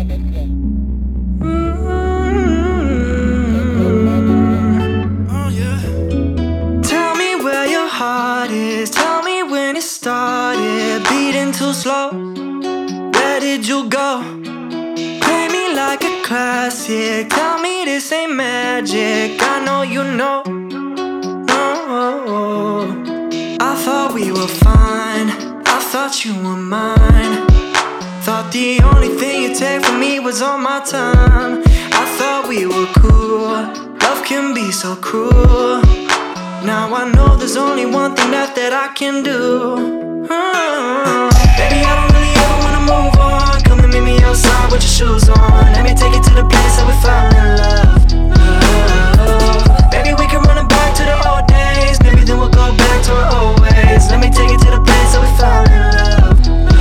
Oh, yeah. Tell me where your heart is. Tell me when it started beating too slow. Where did you go? Play me like a classic. Tell me this ain't magic. I know you know. No, I thought we were fine. I thought you were mine. Thought the only thing you'd take from me was all my time. I thought we were cool. Love can be so cruel. Now I know there's only one thing left that I can do. Baby, I don't really ever wanna move on. Come and meet me outside with your shoes on. Let me take you to the place that we fell in love. Baby, we can run it back to the old days. Maybe then we'll go back to our old ways. Let me take you to the place that we fell in love.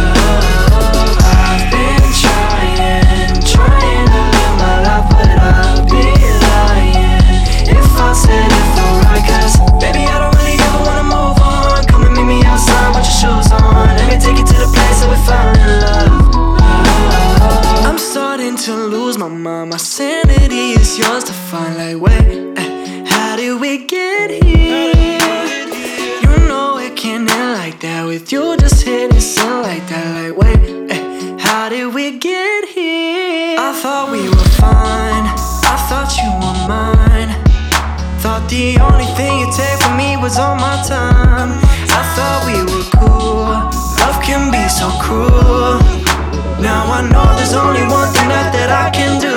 I've been trying to live my life, but I'll be lying if I said it for right. Cause baby, I don't really ever wanna move on. Come and meet me outside with your shoes on. Let me take you to the place that we fell in love. I'm starting to lose my mind. My sanity is yours to find. Like, wait, how did we get here? You know it can't end like that. With you just hitting sin like that. Like, wait, how did we get here? I thought we were fine. I thought you were mine. Thought the only thing you'd take from me was all my time. I thought we were cool. Love can be so cruel. Now I know there's only one thing that I can do.